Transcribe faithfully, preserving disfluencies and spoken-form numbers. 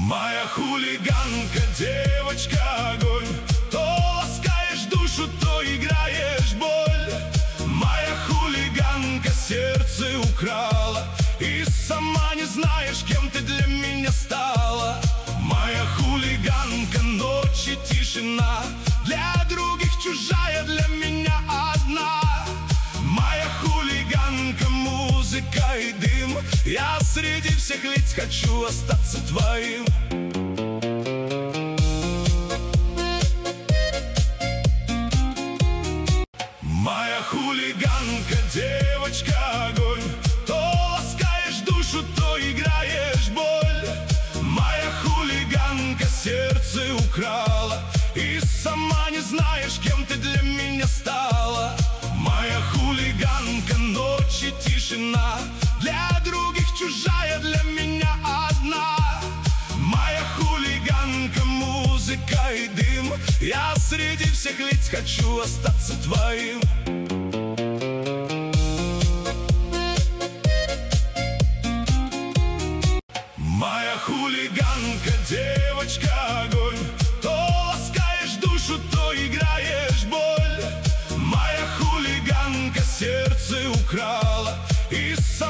Моя хулиганка, девочка, огонь. То ласкаешь душу, то играешь боль. Моя хулиганка сердце украла, и сама не знаешь, кем ты для меня стала. Моя хулиганка, ночи тишина, для других чужая, для меня одна. Моя хулиганка, музыка и дым, я среди всех лиц хочу остаться твоим. Моя хулиганка, девочка, огонь. То ласкаешь душу, то играешь боль. Моя хулиганка сердце украла, и сама не знаешь, кем ты для меня стала. Моя хулиганка, ночи тишина, для других чужая, для меня одна. Моя хулиганка, музыка и дым, я среди всех лиц хочу остаться твоим. Моя хулиганка, девочка, огонь. То ласкаешь душу, то играешь боль. Моя хулиганка сердце украла,